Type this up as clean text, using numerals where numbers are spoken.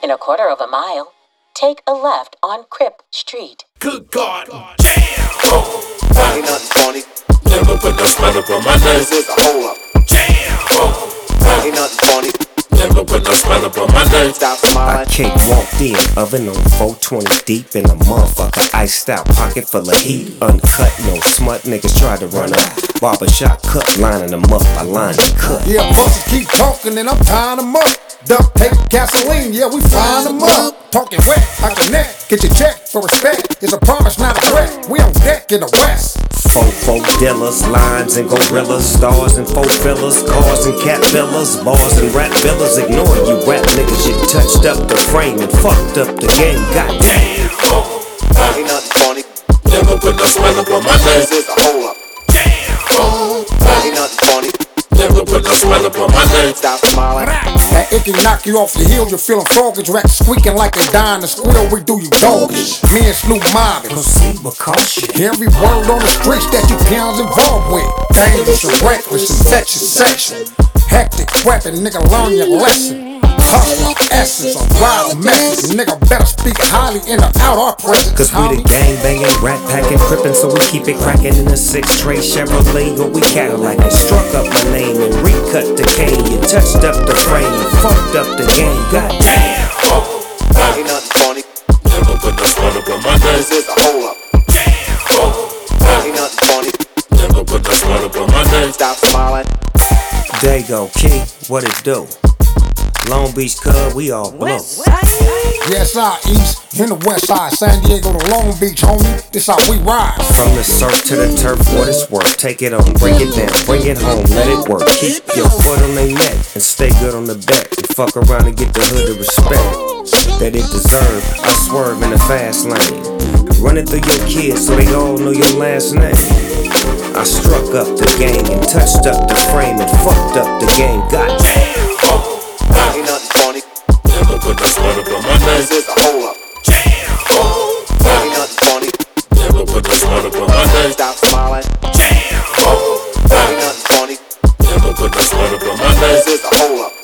In a quarter of a mile, take a left on Crip Street. Good God, damn! Oh, ain't nothing funny. Never put no smell up on my name. This is a hold up. Damn! Oh, ain't nothing funny. Never put no smell up on my name. Stop smiling. I cake walked in, oven on 420 deep in a motherfucker iced out pocket full of heat. Uncut, no smut, niggas try to run up. Barbershop cut, lining them up, I line and cut. Yeah, bosses keep talking and I'm tying them up. Duct tape, gasoline, yeah, we flying them up. Talking wet, I connect, get your check for respect. It's a promise, not a threat. We on deck in the west. Fofo dealers, lines and gorillas, stars and four fillers, cars and cat villas, bars and rap villas. Ignore you rap niggas, you touched up the frame and fucked up the game. Goddamn. Oh, ain't nothing funny. Never put no smell up on my name. This is a hold up. Damn. Oh, ain't nothing funny. Never put no smell up on my name. Stop smiling. That it can knock you off your heels, you're feeling froggish. Rats squeaking like they dying to squeal, we do you doggish. Me and Snoop mobbing. Proceed with caution. Every word on the streets that you peons involved with. Dangerous and reckless, infectious section. Hectic weapon, nigga, learn your lesson. Hustler, essence, a wild message. Nigga better speak highly in or out our presence. Cause we the gang banging, rat packing, crippin', so we keep it cracking in a 6-tray Chevrolet or we Cadillac. And struck up my name and recut the cane. You touched up the frame and fucked up the game. Goddamn. Oh, ain't nothing funny. Never put no smell up on my name. This is a hold up. Damn. Oh, ain't nothing funny. Never put no smell up on my name. Stop smiling. There you go, Key, what it do? Long Beach Cub, we all blow. Yes, I east, in the west side, San Diego to Long Beach, homie. This how we ride. From the surf to the turf, what it's worth. Take it on, bring it down, bring it home, let it work. Keep your foot on their neck and stay good on the back. And fuck around and get the hood of respect that it deserve. I swerve in the fast lane, running through your kids so they all know your last name. I struck up the gang and touched up the frame and fucked up the game. Goddamn. Ain't nothing funny. Never put no smell up on my name. This is a hold up. Damn. Oh, ain't nothing funny. Never put no smell up on my name. Stop smiling. Damn. Oh, ain't nothing funny. Never put no smell up on my name. This is a hold up.